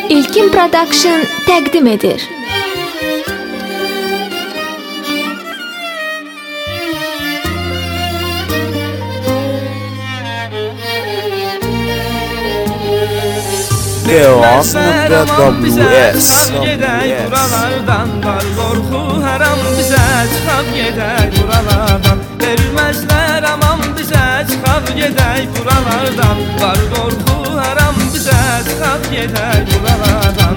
İlkin Production təqdim edir. Deos.ws gedək buralardan, var qorxu haram bizə çıxab gedək buralardan. Verməzlər aman bizə çıxab gedək buralardan, var qorxu haram bizə çıxab gedək buralardan.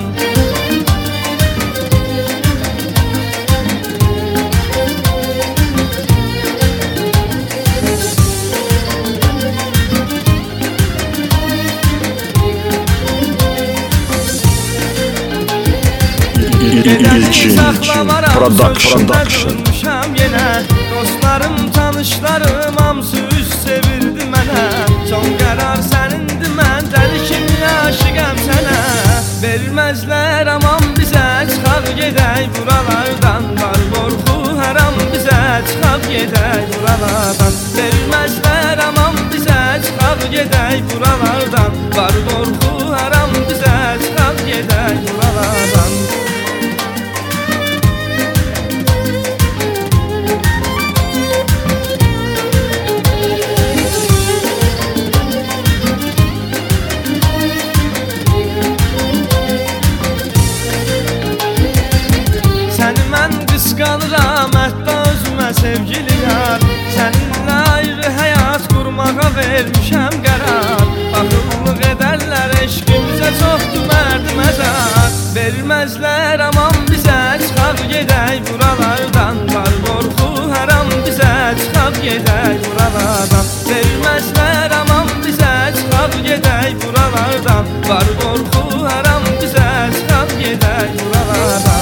İlkin Production. Dostlarım, tanışlarım hamısı üz sevirdi mənə. Son qərar sənindir, mən dəli kimi aşıqəm sənə. Verməzlər aman bizə çıxaq gedək buralardan, var qorxu haram bizə çıxaq gedək buralardan. Verməzlər aman bizə çıxaq gedək buralardan, var qorxu haram bizə çıxaq gedək buralardan. Qısqanıram hətta özümə sevgili yar, səninlə ayrı həyat qurmağa vermişəm qərar. Axıllıq edərlər eşqimizə çoxdur mərdi məzar. Verməzlər aman bizə çıxaq gedək buralardan, var qorxu haram bizə çıxaq gedək buralardan. Verməzlər aman bizə çıxaq gedək buralardan, var qorxu haram bizə çıxaq gedək buralardan.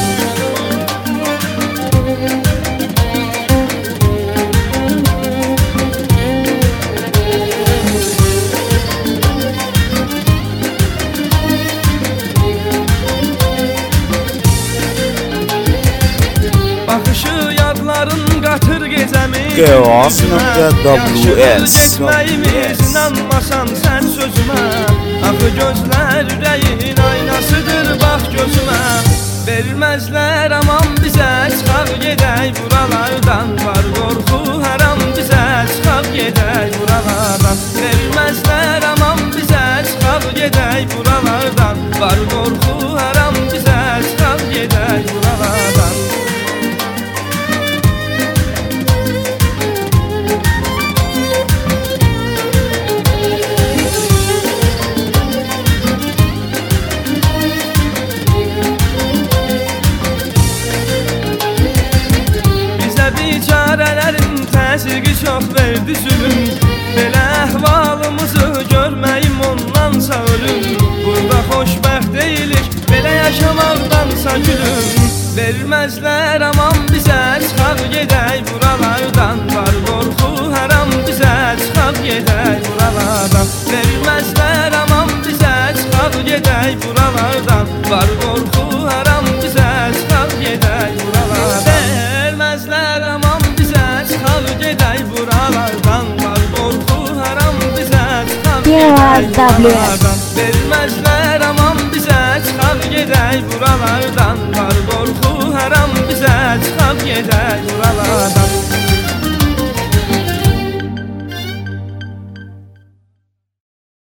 Baxışı yadların qatır gecəmi, Deos.ws getməyimiz, inanmasan sən sözümə. Axı gözlər ürəyin aynasıdır, bax gözümə. Verməzlər aman bizə çıxaq gedək buralardan, var qorxu haram bizə çıxaq gedək buralardan. Verməzlər aman bizə çıxaq gedək buralardan, var qorxu haram bizə çıxaq gedək buralardan. Bicarələrin təsiri çox verdi zülüm, belə əhvalımızı görməyim ondansa ölüm. Burada xoşbəxt deyilik, belə yaşamaqdansa gülüm. Verməzlər aman bizə çıxaq gedək buralardan, var qorxu haram bizə çıxaq gedək buralardan. Verməzlər aman bizə çıxaq gedək buralardan, var qorxu haram bizə çıxaq gedək buralardan. Verməzlər aman bizə çıxaq gedək buralardan, var qorxu haram bizə çıxaq gedək buralardan. Verməzlər aman bizə çıxaq gedək buralardan, var qorxu haram bizə çıxaq gedək buralardan.